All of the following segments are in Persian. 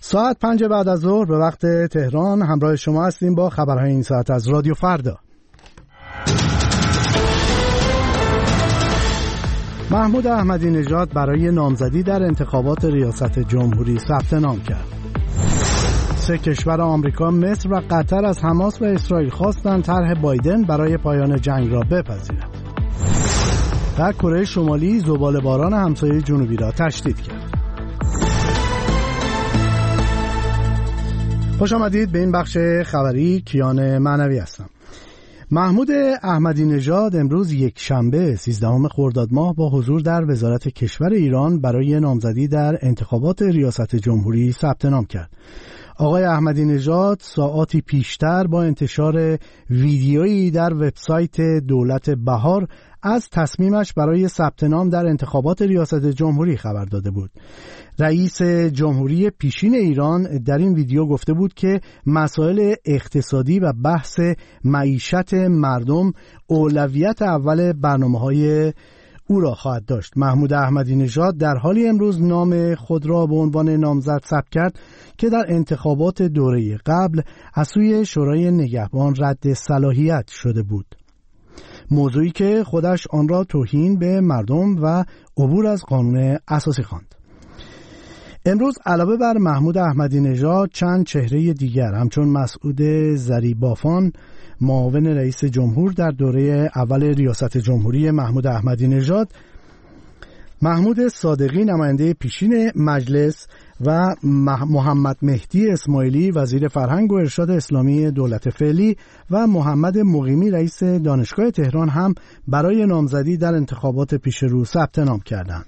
ساعت 5 بعد از ظهر به وقت تهران همراه شما هستیم با خبرهای این ساعت از رادیو فردا. محمود احمدی نژاد برای نامزدی در انتخابات ریاست جمهوری ثبت نام کرد. 3 کشور آمریکا، مصر و قطر از حماس و اسرائیل خواستند طرح بایدن برای پایان جنگ را بپذیرد. در کره شمالی زباله‌باران همسایه جنوبی را تشدید کرد. خوش آمدید به این بخش خبری. کیان معنوی هستم. محمود احمدی نژاد امروز یک شنبه 13 خرداد ماه با حضور در وزارت کشور ایران برای نامزدی در انتخابات ریاست جمهوری ثبت نام کرد. آقای احمدی نژاد ساعاتی پیشتر با انتشار ویدیویی در وبسایت دولت بهار از تصمیمش برای ثبت نام در انتخابات ریاست جمهوری خبر داده بود. رئیس جمهوری پیشین ایران در این ویدیو گفته بود که مسائل اقتصادی و بحث معیشت مردم اولویت اول برنامه‌های او را خواهد داشت. محمود احمدی نژاد در حالی امروز نام خود را به عنوان نامزد ثبت کرد که در انتخابات دوره قبل از سوی شورای نگهبان رد صلاحیت شده بود، موضوعی که خودش آن را توهین به مردم و عبور از قانون اساسی خواند. امروز علاوه بر محمود احمدی نژاد چند چهره دیگر همچون مسعود ظریبافان معاون رئیس جمهور در دوره اول ریاست جمهوری محمود احمدی نژاد، محمود صادقی نماینده پیشین مجلس و محمد مهدی اسماعیلی وزیر فرهنگ و ارشاد اسلامی دولت فعلی و محمد مقیمی رئیس دانشگاه تهران هم برای نامزدی در انتخابات پیش رو ثبت نام کردند.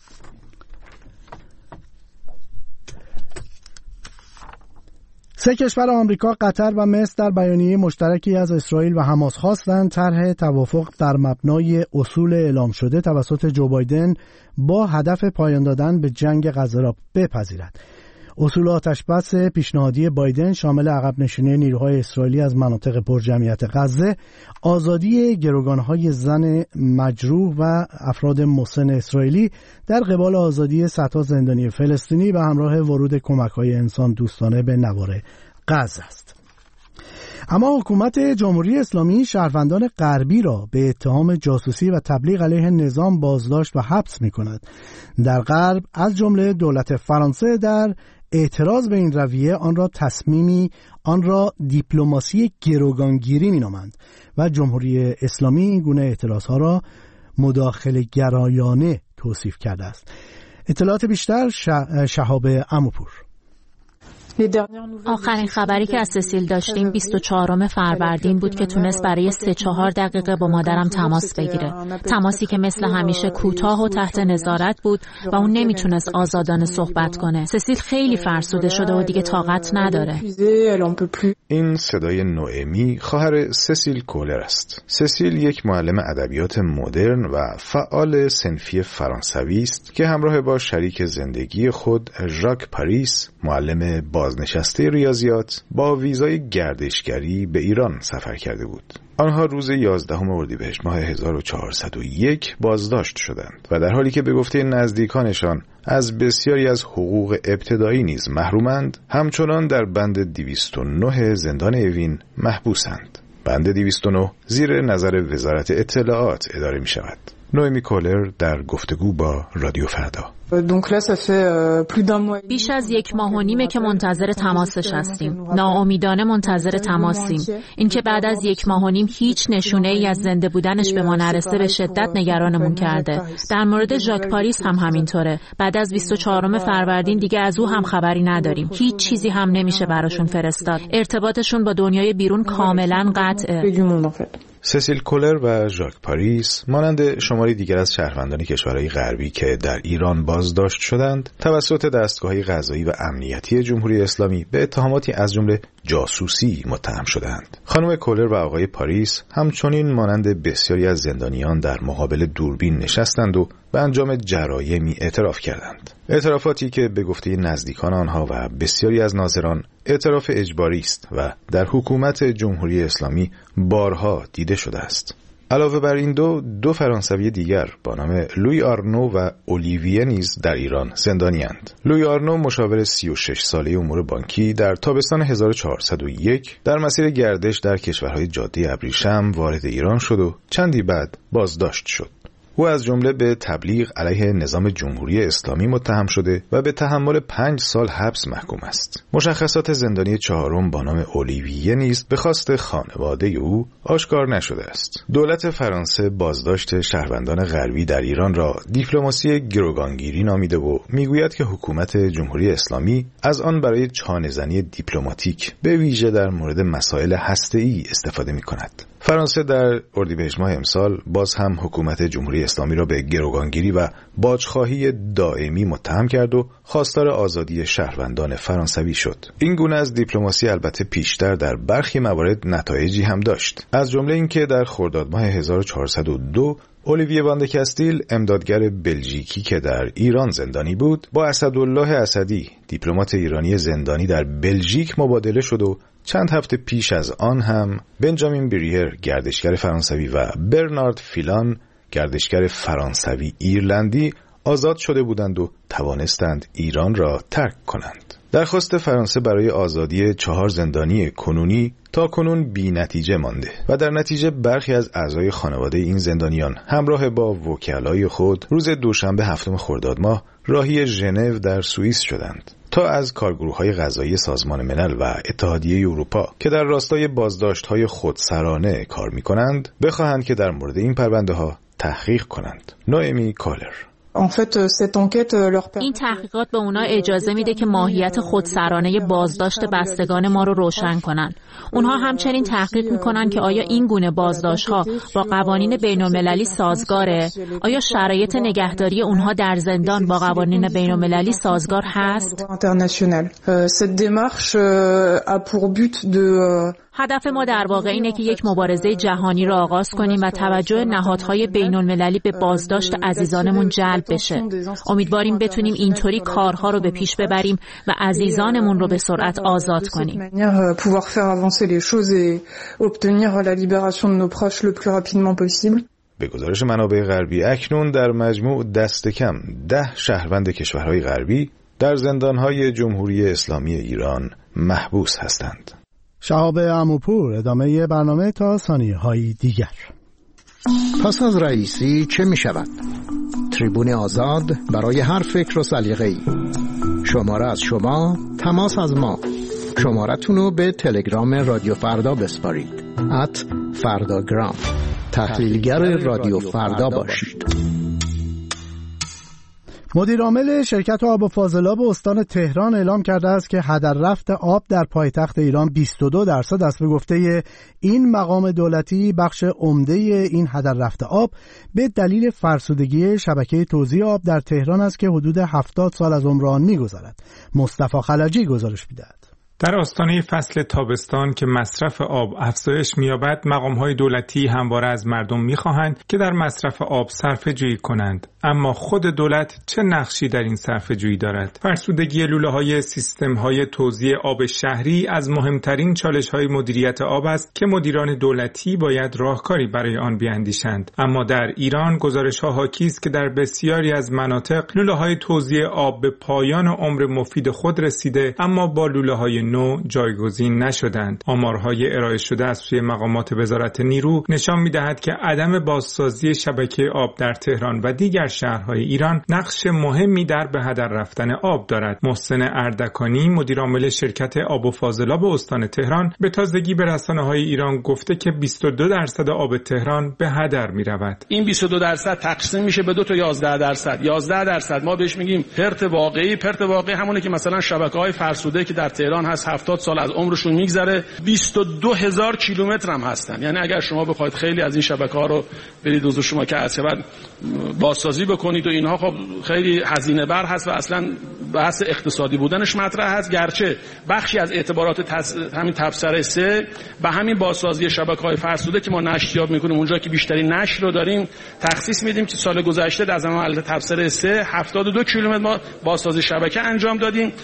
سه کشور آمریکا، قطر و مصر در بیانیه مشترکی از اسرائیل و حماس خواستند طرح توافق در مبنای اصول اعلام شده توسط جو بایدن با هدف پایان دادن به جنگ غزه را بپذیرد. اصول آتشبس پیشنهادی بایدن شامل عقب نشینی نیروهای اسرائیلی از مناطق پرجمعیت غزه، آزادی گروگانهای زن مجروح و افراد مسن اسرائیلی در قبال آزادی صدها زندانی فلسطینی و همراه ورود کمک‌های انسان دوستانه به نوار غزه است. اما حکومت جمهوری اسلامی شهروندان غربی را به اتهام جاسوسی و تبلیغ علیه نظام بازداشت و حبس می‌کند. در غرب از جمله دولت فرانسه در اعتراض به این رویه آن را دیپلماسی گروگانگیری می‌نامند و جمهوری اسلامی این گونه اعتراضها را مداخله گرایانه توصیف کرده است. اطلاعات بیشتر شهاب عموپور. آخرین خبری که از سسیل داشتیم 24 فروردین بود که تونست برای 3-4 دقیقه با مادرم تماس بگیره. تماسی که مثل همیشه کوتاه و تحت نظارت بود و اون نمیتونست آزادانه صحبت کنه. سسیل خیلی فرسوده شده و دیگه طاقت نداره. این صدای نوئمی خواهر سسیل کولر است. سسیل یک معلم ادبیات مدرن و فعال صنفی فرانسوی است که همراه با شریک زندگی خود ژاک پاریس، معلم بازنشسته ریاضیات، با ویزای گردشگری به ایران سفر کرده بود. آنها روز 11 اردیبهشت ماه 1401 بازداشت شدند و در حالی که به گفته نزدیکانشان از بسیاری از حقوق ابتدایی نیز محرومند، همچنان در بند 209 زندان اوین محبوسند. بند 209 زیر نظر وزارت اطلاعات اداره می شود. نوئمی کولر در گفتگو با رادیو فردا: بیش از 1.5 ماه که منتظر تماسش هستیم. ناامیدانه منتظر تماسیم. اینکه بعد از 1.5 ماه هیچ نشونه ای از زنده بودنش به ما نرسه به شدت نگرانمون کرده. در مورد ژاک پاریس هم همینطوره. بعد از 24 فروردین دیگه از او هم خبری نداریم. هیچ چیزی هم نمیشه براشون فرستاد. ارتباطشون با دنیای بیرون کاملا قطعه. سسیل کولر و ژاک پاریس مانند شماری دیگر از شهروندان کشورهای غربی که در ایران بازداشت شدند، توسط دستگاه‌های قضایی و امنیتی جمهوری اسلامی به اتهاماتی از جمله جاسوسی متهم شدند. خانم کولر و آقای پاریس همچنین مانند بسیاری از زندانیان در مقابل دوربین نشستند و به انجام جرایمی اعتراف کردند. اعترافاتی که به گفته نزدیکان آنها و بسیاری از ناظران اعتراف اجباری است و در حکومت جمهوری اسلامی بارها دیده شده است. علاوه بر این دو فرانسوی دیگر با نام لوی آرنو و اولیویه نیز در ایران زندانی‌اند. لوی آرنو مشاور 36 ساله امور بانکی در تابستان 1401 در مسیر گردش در کشورهای جاده ابریشم وارد ایران شد و چندی بعد بازداشت شد. او از جمله به تبلیغ علیه نظام جمهوری اسلامی متهم شده و به تحمل 5 سال حبس محکوم است. مشخصات زندانی چهارم با نام اولیویه نیز به خواست خانواده او آشکار نشده است. دولت فرانسه بازداشت شهروندان غربی در ایران را دیپلماسی گروگانگیری نامیده و میگوید که حکومت جمهوری اسلامی از آن برای چانه‌زنی دیپلماتیک به ویژه در مورد مسائل هسته‌ای استفاده می‌کند. فرانسه در اردیبهشت ماه امسال باز هم حکومت جمهوری اسلامی را به گروگانگیری و باجخواهی دائمی متهم کرد و خواستار آزادی شهروندان فرانسوی شد. این گونه از دیپلماسی البته پیشتر در برخی موارد نتایجی هم داشت، از جمله اینکه در خرداد ماه 1402 اولیویه واند کاستیل، امدادگر بلژیکی که در ایران زندانی بود، با اسدالله اسدی، دیپلمات ایرانی زندانی در بلژیک مبادله شد و چند هفته پیش از آن هم بنجامین بریر، گردشگر فرانسوی و برنارد فیلان، گردشگر فرانسوی ایرلندی آزاد شده بودند و توانستند ایران را ترک کنند. درخواست فرانسه برای آزادی 4 زندانی کنونی تا کنون بی نتیجه مانده و در نتیجه برخی از اعضای خانواده این زندانیان همراه با وکلای خود روز دوشنبه 7 خرداد ماه راهی ژنو در سوئیس شدند تا از کارگروه‌های قضایی سازمان ملل و اتحادیه اروپا که در راستای بازداشت‌های خودسرانه کار می‌کنند بخواهند که در مورد این پرونده‌ها تحقیق کنند. نوئمی کالر: این تحقیقات به اونا اجازه میده که ماهیت خودسرانه بازداشت بستگان ما رو روشن کنن. اونها همچنین تحقیق میکنن که آیا این گونه بازداشت‌ها با قوانین بین‌المللی سازگاره؟ آیا شرایط نگهداری اونها در زندان با قوانین بین‌المللی سازگار هست؟ هدف ما در واقع اینه که یک مبارزه جهانی را آغاز کنیم و توجه نهادهای بین‌المللی به بازداشت عزیزانمون جلب بشه. امیدواریم بتونیم اینطوری کارها رو به پیش ببریم و عزیزانمون رو به سرعت آزاد کنیم. به گزارش منابع غربی اکنون در مجموع دست کم 10 شهروند کشورهای غربی در زندانهای جمهوری اسلامی ایران محبوس هستند. شهاب عموپور، ادامه برنامه تا ثانیه‌های دیگر. پس از رئیسی چه می شود؟ تریبون آزاد برای هر فکر و سلیقه‌ای. شماره از شما، تماس از ما. شمارتون رو به تلگرام رادیو فردا بسپارید. @فرداگرام. تحلیلگر رادیو فردا باشید. مدیر عامل شرکت آب و فاضلاب استان تهران اعلام کرده است که هدر رفت آب در پایتخت ایران 22% است. به گفته این مقام دولتی، بخش عمده این هدر رفت آب به دلیل فرسودگی شبکه توزیع آب در تهران است که حدود 70 سال از عمر آن می‌گذرد. مصطفی خلجی گزارش می‌دهد. در آستانه فصل تابستان که مصرف آب افزایش می‌یابد، مقام‌های دولتی همواره از مردم می‌خواهند که در مصرف آب صرفه‌جویی کنند. اما خود دولت چه نقشی در این صرفه‌جویی دارد؟ فرسودگی لوله‌های سیستم‌های توزیع آب شهری از مهمترین چالش‌های مدیریت آب است که مدیران دولتی باید راهکاری برای آن بیاندیشند. اما در ایران گزارش‌ها حاکی است که در بسیاری از مناطق لوله‌های توزیع آب به پایان عمر مفید خود رسیده، اما با لوله‌های نو جایگزین نشدند. آمارهای ارائه شده از سوی مقامات وزارت نیرو نشان می‌دهد که عدم بازسازی شبکه آب در تهران و دیگر شهرهای ایران نقش مهمی در به هدر رفتن آب دارد. محسن اردکانی، مدیر عامل شرکت آب و فاضلاب استان تهران، به تازگی به رسانه‌های ایران گفته که 22% آب تهران به هدر می‌رود. این 22% تقسیم میشه به 2 تا 11%. 11% ما بهش میگیم پرت واقعی. پرت واقعی همونه که مثلا شبکه‌های فرسوده که در تهران هست 70 سال از عمرشون میگذره. 22,000 کیلومتر هم هستن. یعنی اگر شما بخواید خیلی از این شبکه‌ها رو برید و شما که از بعد بازسازی بکنید و اینها، خب خیلی هزینه بر هست و اصلا بحث اقتصادی بودنش مطرح هست. گرچه بخشی از اعتبارات همین تبصره 3 به همین بازسازی شبکه‌های فرسوده که ما نشریاب میکنیم، اونجا که بیشترین نشر رو داریم تخصیص میدیم که سال گذشته در زمان تبصره 3 72 کیلومتر ما بازسازی شبکه انجام دادیم.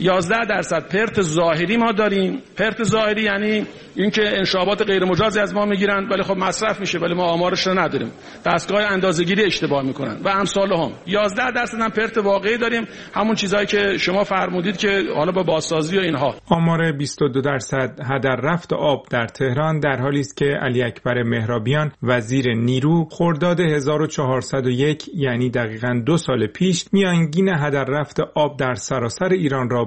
11% پرت ظاهری ما داریم. پرت ظاهری یعنی اینکه انشابات غیر مجازی از ما میگیرن ولی خب مصرف میشه ولی ما آمارش رو نداریم. دستگاه اندازه‌گیری اشتباه میکنن و امثال هم. 11% هم پرت واقعی داریم، همون چیزایی که شما فرمودید که حالا با بازسازی و اینها. آمار 22% هدر رفت آب در تهران در حالی است که علی اکبر مهرابیان وزیر نیرو خرداد 1401 یعنی دقیقاً 2 سال پیش میانگین هدر رفت آب در سراسر ایران را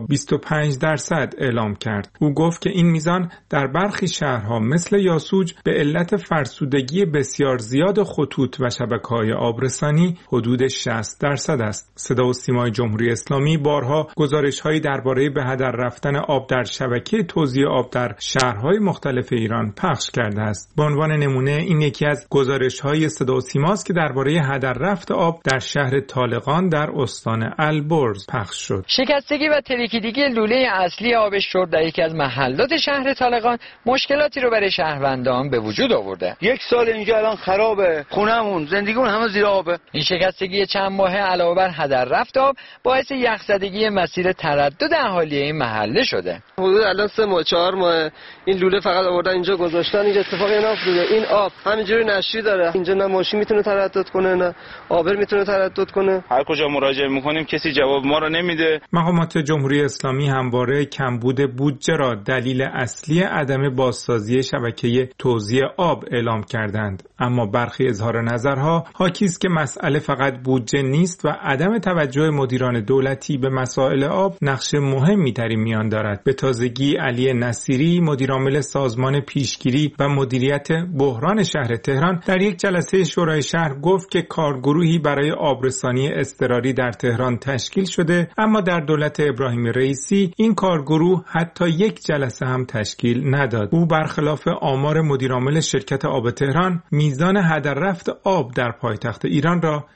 25% اعلام کرد. او گفت که این میزان در برخی شهرها مثل یاسوج به علت فرسودگی بسیار زیاد خطوط و شبکه‌های آبرسانی حدود 60% است. صدا و سیمای جمهوری اسلامی بارها گزارش‌هایی درباره به هدر رفتن آب در شبکه توزیع آب در شهرهای مختلف ایران پخش کرده است. به عنوان نمونه این یکی از گزارش‌های صدا و سیماست که درباره هدر رفت آب در شهر طالقان در استان البرز پخش شد. شکستگی و ترکیدگی لوله اصلی آب شرب در یکی از محلات شهر طالقان مشکلاتی رو برای شهروندان به وجود آورده. 1 سال اینجا الان خرابه، خونمون، زندگیمون همه زیر آبه. این شکستگی چند ماهه علاوه بر هدر رفت آب باعث یخزدگی مسیر تردد اهالی این محله شده. حدود الان 3 ماه 4 ماه این لوله فقط آوردن اینجا گذاشتن، اینجا اتفاقی نیفتاده. این آب همینجوری نشری داره، اینجا نه ماشین میتونه تردد کنه نه آبر میتونه تردد کنه. هر کجا مراجعه میکنیم کسی جواب ما رو نمیده. مقامات جمهوری اسلامی همواره کمبود بودجه را دلیل اصلی عدم بازسازی شبکه توزیع آب اعلام کردند، اما برخی اظهار نظرها حاکی است که مسئله فقط بودجه نیست و عدم توجه مدیران دولتی به مسائل آب نقش مهمی در این میان دارد. به تازگی علی نصیری مدیرعامل سازمان پیشگیری و مدیریت بحران شهر تهران در یک جلسه شورای شهر گفت که کارگروهی برای آبرسانی اضطراری در تهران تشکیل شده، اما در دولت ابراهیم رئیسی این کارگروه حتی یک جلسه هم تشکیل نداد. او برخلاف آمار مدیرعامل شرکت آب تهران میزان هدر رفت آب در پایتخت ایران را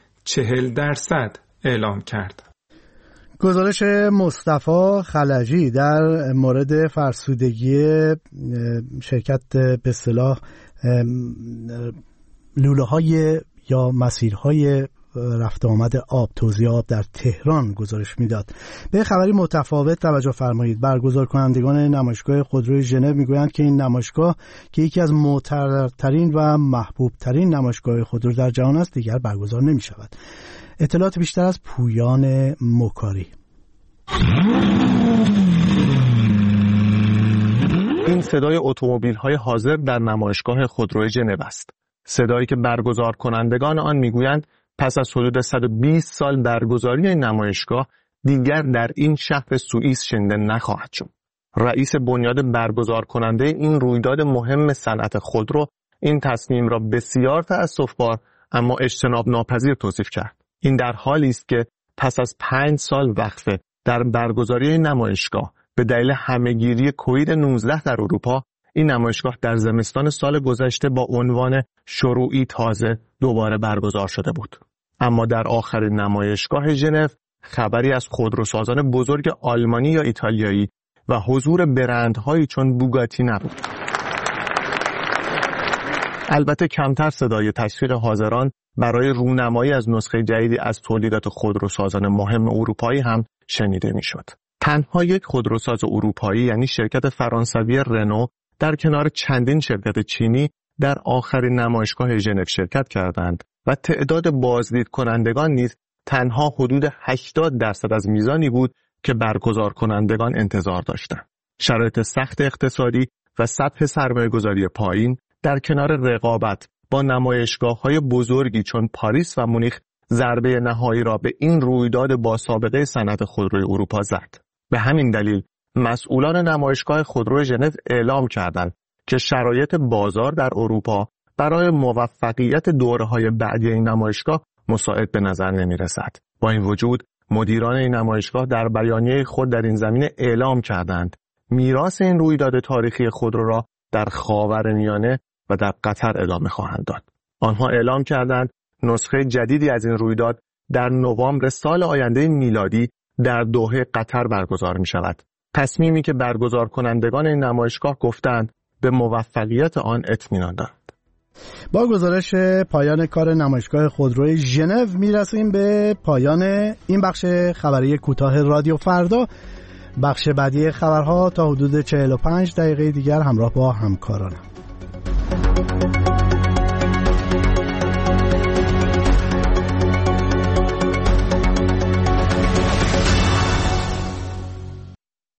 40% اعلام کرد. گزارش مصطفی خلجی در مورد فرسودگی شرکت به اصطلاح لوله‌های یا مسیرهای رفت آمد آب، توزیع آب در تهران گزارش میداد. به خبری متفاوت توجه فرمایید. برگزار کنندگان نمایشگاه خودروی ژنو میگویند که این نمایشگاه که یکی از معتبرترین و محبوبترین نمایشگاه خودرو در جهان است دیگر برگزار نمی شود. اطلاعات بیشتر از پویان مکاری. این صدای اتومبیل‌های حاضر در نمایشگاه خودروی ژنو است. صدایی که برگزار کنندگان آن میگویند پس از حدود 120 سال برگزاری این نمایشگاه دیگر در این شهر سوئیس شنیده نخواهد شد. رئیس بنیاد برگزار کننده این رویداد مهم صنعت خودرو این تصمیم را بسیار تأسف‌بار اما اجتناب ناپذیر توصیف کرد. این در حالی است که پس از 5 سال وقفه در برگزاری نمایشگاه به دلیل همه‌گیری کووید 19 در اروپا، این نمایشگاه در زمستان سال گذشته با عنوان شروعی تازه دوباره برگزار شده بود. اما در آخرین نمایشگاه ژنو خبری از خودروسازان بزرگ آلمانی یا ایتالیایی و حضور برندهایی چون بوگاتی نبود. البته کمتر صدای تشویق حاضران برای رونمایی از نسخه جدیدی از تولیدات خودروسازان مهم اروپایی هم شنیده میشد. تنها یک خودروساز اروپایی یعنی شرکت فرانسوی رنو در کنار چندین شرکت چینی در آخرین نمایشگاه ژنو شرکت کردند و تعداد بازدید کنندگان نیز تنها حدود 80% از میزانی بود که برگزار کنندگان انتظار داشتند. شرایط سخت اقتصادی و سطح سرمایه‌گذاری پایین در کنار رقابت با نمایشگاه‌های بزرگی چون پاریس و مونیخ ضربه نهایی را به این رویداد با سابقه صنعت خودروی اروپا زد. به همین دلیل مسئولان نمایشگاه خودروی ژنو اعلام کردند که شرایط بازار در اروپا برای موفقیت دوره‌های بعدی این نمایشگاه مساعد به نظر نمی‌رسد. با این وجود مدیران این نمایشگاه در بیانیه خود در این زمینه اعلام کردند میراث این رویداد تاریخی خودرو را در خاورمیانه و در قطر ادامه خواهند داد. آنها اعلام کردند نسخه جدیدی از این رویداد در نوامبر سال آینده میلادی در دوحه قطر برگزار می شود. تصمیمی که برگزار کنندگان این نمایشگاه گفتند به موفقیت آن اطمینان دارند. با گزارش پایان کار نمایشگاه خودروی ژنو میرسیم به پایان این بخش خبری کوتاه رادیو فردا. بخش بعدی خبرها تا حدود 45 دقیقه دیگر همراه با همکارانم.